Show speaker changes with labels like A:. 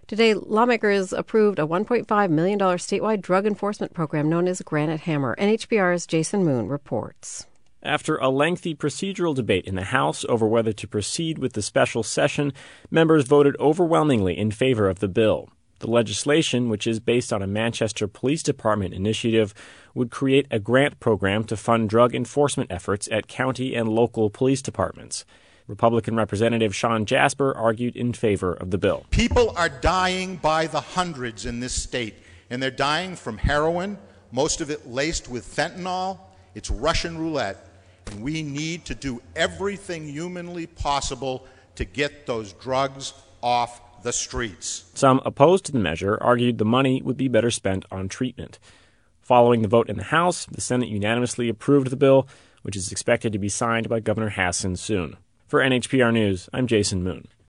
A: Today, lawmakers approved a $1.5 million statewide drug enforcement program known as Granite Hammer. NHPR's Jason Moon reports.
B: After a lengthy procedural debate in the House over whether to proceed with the special session, members voted overwhelmingly in favor of the bill. The legislation, which is based on a Manchester Police Department initiative, would create a grant program to fund drug enforcement efforts at county and local police departments. Republican Representative Sean Jasper argued in favor of the bill.
C: People are dying by the hundreds in this state, and they're dying from heroin, most of it laced with fentanyl. It's Russian roulette, and we need to do everything humanly possible to get those drugs off the streets.
B: Some opposed to the measure argued the money would be better spent on treatment. Following the vote in the House, the Senate unanimously approved the bill, which is expected to be signed by Governor Hassan soon. For NHPR News, I'm Jason Moon.